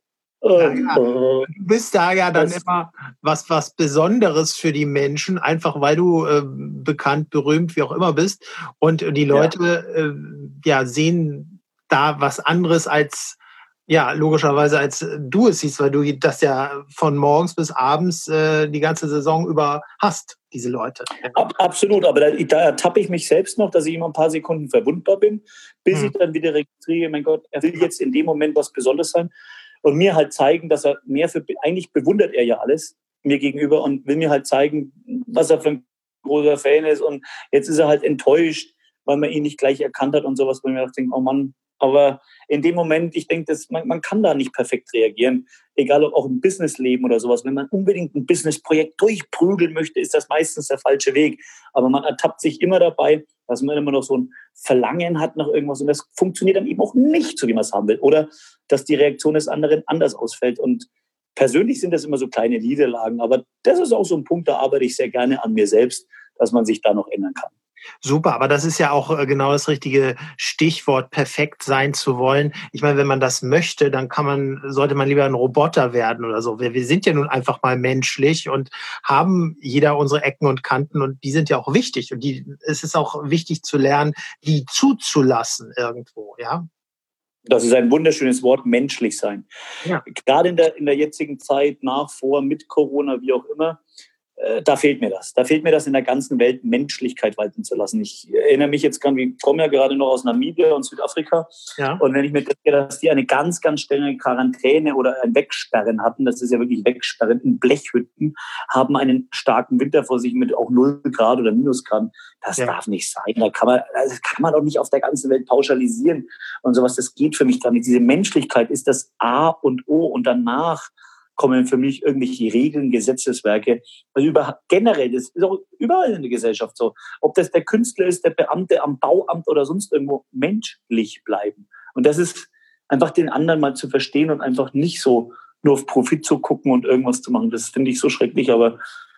Ja, ja. Du bist da ja dann das immer was, was Besonderes für die Menschen, einfach weil du äh, bekannt, berühmt, wie auch immer bist. Und die Leute ja. Äh, ja, sehen da was anderes als, ja, logischerweise als du es siehst, weil du das ja von morgens bis abends äh, die ganze Saison über hast, diese Leute. Ab, absolut, aber da, da ertappe ich mich selbst noch, dass ich immer ein paar Sekunden verwundbar bin, bis hm. ich dann wieder registriere, mein Gott, er will jetzt in dem Moment was Besonderes sein. Und mir halt zeigen, dass er mehr für, eigentlich bewundert er ja alles mir gegenüber und will mir halt zeigen, was er für ein großer Fan ist. Und jetzt ist er halt enttäuscht, weil man ihn nicht gleich erkannt hat und sowas, wo ich mir denke, oh Mann. Aber in dem Moment, ich denke, dass man, man kann da nicht perfekt reagieren. Egal ob auch im Businessleben oder sowas. Wenn man unbedingt ein Businessprojekt durchprügeln möchte, ist das meistens der falsche Weg. Aber man ertappt sich immer dabei, dass man immer noch so ein Verlangen hat nach irgendwas und das funktioniert dann eben auch nicht, so wie man es haben will. Oder dass die Reaktion des anderen anders ausfällt. Und persönlich sind das immer so kleine Niederlagen, aber das ist auch so ein Punkt, da arbeite ich sehr gerne an mir selbst, dass man sich da noch ändern kann. Super, aber das ist ja auch genau das richtige Stichwort, perfekt sein zu wollen. Ich meine, wenn man das möchte, dann kann man, sollte man lieber ein Roboter werden oder so. Wir, wir sind ja nun einfach mal menschlich und haben jeder unsere Ecken und Kanten und die sind ja auch wichtig. Und die, es ist auch wichtig zu lernen, die zuzulassen irgendwo, ja. Das ist ein wunderschönes Wort, menschlich sein. Ja. Gerade in der, in der jetzigen Zeit, nach, vor, mit Corona, wie auch immer, äh, da fehlt mir das. Da fehlt mir das in der ganzen Welt, Menschlichkeit walten zu lassen. Ich erinnere mich jetzt gerade, ich komme ja gerade noch aus Namibia und Südafrika. Ja. Und wenn ich mir denke, dass die eine ganz, ganz strenge Quarantäne oder ein Wegsperren hatten, das ist ja wirklich Wegsperren in Blechhütten, haben einen starken Winter vor sich mit auch null Grad oder Minusgrad. Das ja. darf nicht sein. Da kann man, das kann man doch nicht auf der ganzen Welt pauschalisieren und sowas. Das geht für mich gar nicht. Diese Menschlichkeit ist das A und O und danach kommen für mich irgendwelche Regeln, Gesetzeswerke. Also über, generell, das ist auch überall in der Gesellschaft so. Ob das der Künstler ist, der Beamte am Bauamt oder sonst irgendwo, menschlich bleiben. Und das ist einfach den anderen mal zu verstehen und einfach nicht so nur auf Profit zu gucken und irgendwas zu machen. Das finde ich so schrecklich, aber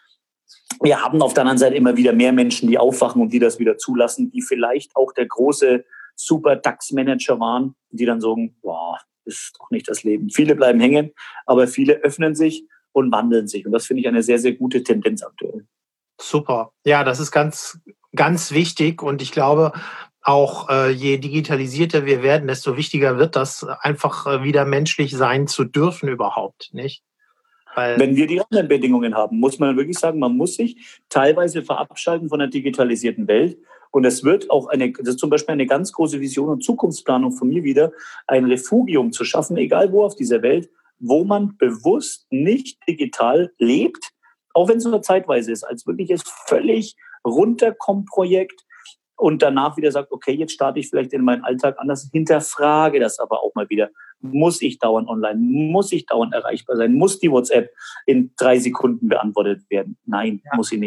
wir haben auf der anderen Seite immer wieder mehr Menschen, die aufwachen und die das wieder zulassen, die vielleicht auch der große super DAX-Manager waren, die dann sagen, boah, das ist doch nicht das Leben. Viele bleiben hängen, aber viele öffnen sich und wandeln sich. Und das finde ich eine sehr, sehr gute Tendenz aktuell. Super. Ja, das ist ganz, ganz wichtig. Und ich glaube, auch äh, je digitalisierter wir werden, desto wichtiger wird das, einfach äh, wieder menschlich sein zu dürfen überhaupt, nicht? Weil wenn wir die anderen Bedingungen haben, muss man wirklich sagen, man muss sich teilweise verabschieden von der digitalisierten Welt. Und es wird auch eine, das ist zum Beispiel eine ganz große Vision und Zukunftsplanung von mir wieder, ein Refugium zu schaffen, egal wo auf dieser Welt, wo man bewusst nicht digital lebt, auch wenn es nur zeitweise ist, als wirkliches völlig Runterkommen-Projekt und danach wieder sagt, okay, jetzt starte ich vielleicht in meinen Alltag anders, hinterfrage das aber auch mal wieder. Muss ich dauernd online? Muss ich dauernd erreichbar sein? Muss die WhatsApp in drei Sekunden beantwortet werden? Nein, ja. muss sie nicht.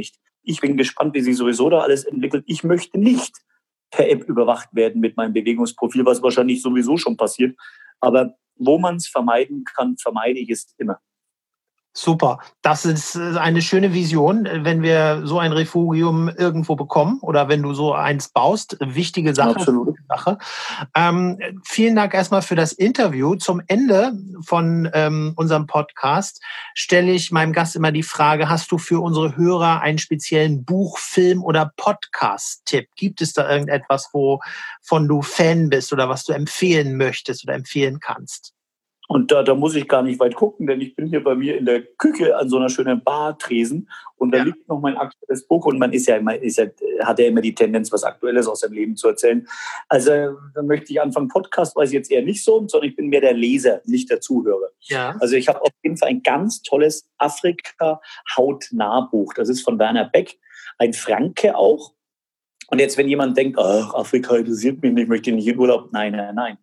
ich bin gespannt, wie sich sowieso da alles entwickelt. Ich möchte nicht per App überwacht werden mit meinem Bewegungsprofil, was wahrscheinlich sowieso schon passiert. Aber wo man es vermeiden kann, vermeide ich es immer. Super. Das ist eine schöne Vision, wenn wir so ein Refugium irgendwo bekommen oder wenn du so eins baust. Wichtige Sache. Absolut. Sache. Ähm, vielen Dank erstmal für das Interview. Zum Ende von ähm, unserem Podcast stelle ich meinem Gast immer die Frage, hast du für unsere Hörer einen speziellen Buch-, Film- oder Podcast-Tipp? Gibt es da irgendetwas, wovon du Fan bist oder was du empfehlen möchtest oder empfehlen kannst? Und da, da muss ich gar nicht weit gucken, denn ich bin hier bei mir in der Küche an so einer schönen Bartresen und da ja. liegt noch mein aktuelles Buch und man ist ja immer, ist ja, hat ja immer die Tendenz, was Aktuelles aus seinem Leben zu erzählen. Also da möchte ich anfangen, Podcast weiß ich jetzt eher nicht so, sondern ich bin mehr der Leser, nicht der Zuhörer. Ja. Also ich habe auf jeden Fall ein ganz tolles Afrika-Hautnah-Buch. Das ist von Werner Beck, ein Franke auch. Und jetzt, wenn jemand denkt, ach, Afrika interessiert mich nicht, ich möchte nicht in Urlaub. Nein, nein, nein.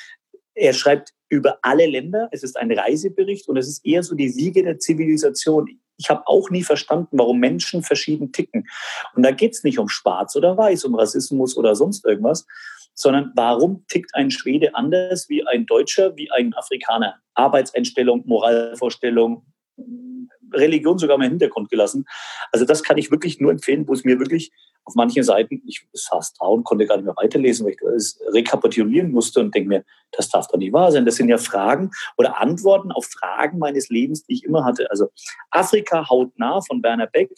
Er schreibt über alle Länder. Es ist ein Reisebericht und es ist eher so die Wiege der Zivilisation. Ich habe auch nie verstanden, warum Menschen verschieden ticken. Und da geht es nicht um Schwarz oder Weiß, um Rassismus oder sonst irgendwas, sondern warum tickt ein Schwede anders wie ein Deutscher, wie ein Afrikaner? Arbeitseinstellung, Moralvorstellung, Religion sogar mal im Hintergrund gelassen. Also das kann ich wirklich nur empfehlen, wo es mir wirklich auf manchen Seiten, ich saß da und konnte gar nicht mehr weiterlesen, weil ich alles rekapitulieren musste und denke mir, das darf doch nicht wahr sein. Das sind ja Fragen oder Antworten auf Fragen meines Lebens, die ich immer hatte. Also Afrika hautnah von Werner Beck.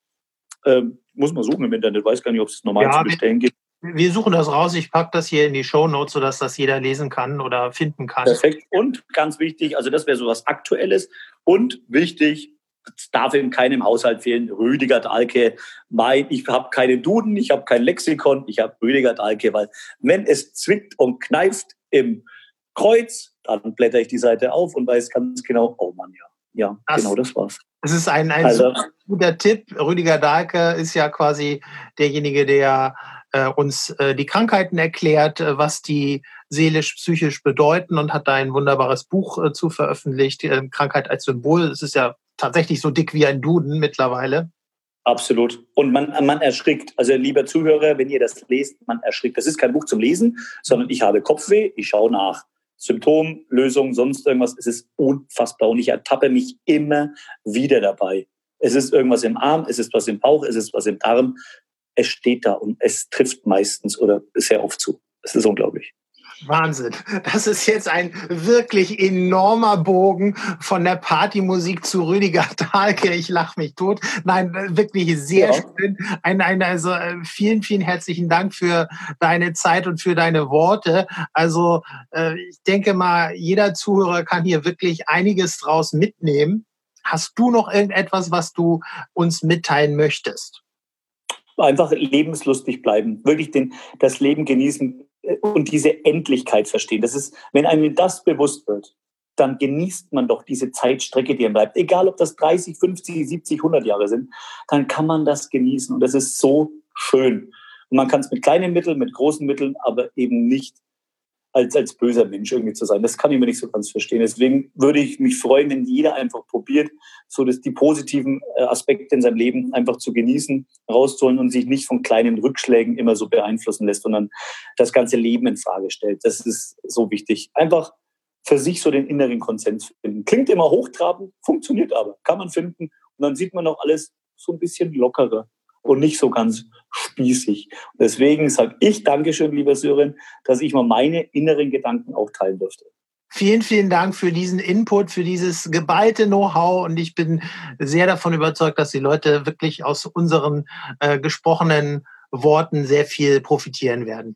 Ähm, muss man suchen im Internet, weiß gar nicht, ob es normal ja, zu bestellen gibt. Wir suchen das raus. Ich packe das hier in die Shownotes, sodass das jeder lesen kann oder finden kann. Perfekt. Und ganz wichtig, also das wäre so was Aktuelles. Und wichtig, es darf in keinem Haushalt fehlen, Rüdiger Dahlke. Mein, ich habe keinen Duden, ich habe kein Lexikon, ich habe Rüdiger Dahlke, weil wenn es zwickt und kneift im Kreuz, dann blätter ich die Seite auf und weiß ganz genau, oh Mann, ja, ja, das, genau das war's. Das ist ein, ein also, super guter Tipp. Rüdiger Dahlke ist ja quasi derjenige, der äh, uns äh, die Krankheiten erklärt, äh, was die seelisch-psychisch bedeuten und hat da ein wunderbares Buch äh, zu veröffentlicht, äh, Krankheit als Symbol. Es ist ja tatsächlich so dick wie ein Duden mittlerweile. Absolut. Und man, man erschrickt. Also lieber Zuhörer, wenn ihr das lest, man erschrickt. Das ist kein Buch zum Lesen, sondern ich habe Kopfweh, ich schaue nach. Symptom, Lösung, sonst irgendwas. Es ist unfassbar. Und ich ertappe mich immer wieder dabei. Es ist irgendwas im Arm, es ist was im Bauch, es ist was im Darm. Es steht da und es trifft meistens oder sehr oft zu. Es ist unglaublich. Wahnsinn. Das ist jetzt ein wirklich enormer Bogen von der Partymusik zu Rüdiger Dahlke. Ich lache mich tot. Nein, wirklich sehr ja. schön. Ein, ein, also vielen, vielen herzlichen Dank für deine Zeit und für deine Worte. Also ich denke mal, jeder Zuhörer kann hier wirklich einiges draus mitnehmen. Hast du noch irgendetwas, was du uns mitteilen möchtest? Einfach lebenslustig bleiben. Wirklich den, das Leben genießen. Und diese Endlichkeit verstehen. Das ist, wenn einem das bewusst wird, dann genießt man doch diese Zeitstrecke, die einem bleibt. Egal, ob das dreißig, fünfzig, siebzig, hundert Jahre sind, dann kann man das genießen. Und das ist so schön. Und man kann es mit kleinen Mitteln, mit großen Mitteln, aber eben nicht als, als böser Mensch irgendwie zu sein. Das kann ich mir nicht so ganz verstehen. Deswegen würde ich mich freuen, wenn jeder einfach probiert, so dass die positiven Aspekte in seinem Leben einfach zu genießen, rauszuholen und sich nicht von kleinen Rückschlägen immer so beeinflussen lässt, sondern das ganze Leben in Frage stellt. Das ist so wichtig. Einfach für sich so den inneren Konsens finden. Klingt immer hochtrabend, funktioniert aber. Kann man finden. Und dann sieht man auch alles so ein bisschen lockerer und nicht so ganz spießig. Und deswegen sage ich Dankeschön, lieber Sören, dass ich mal meine inneren Gedanken auch teilen durfte. Vielen, vielen Dank für diesen Input, für dieses geballte Know-how. Und ich bin sehr davon überzeugt, dass die Leute wirklich aus unseren äh, gesprochenen Worten sehr viel profitieren werden.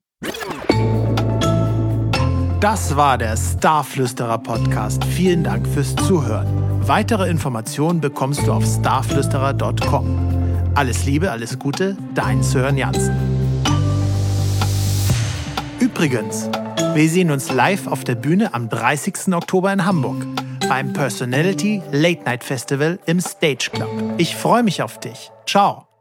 Das war der Starflüsterer Podcast. Vielen Dank fürs Zuhören. Weitere Informationen bekommst du auf starflüsterer punkt com. Alles Liebe, alles Gute, dein Sören Jansen. Übrigens, wir sehen uns live auf der Bühne am dreißigsten Oktober in Hamburg beim Personality Late Night Festival im Stage Club. Ich freue mich auf dich. Ciao.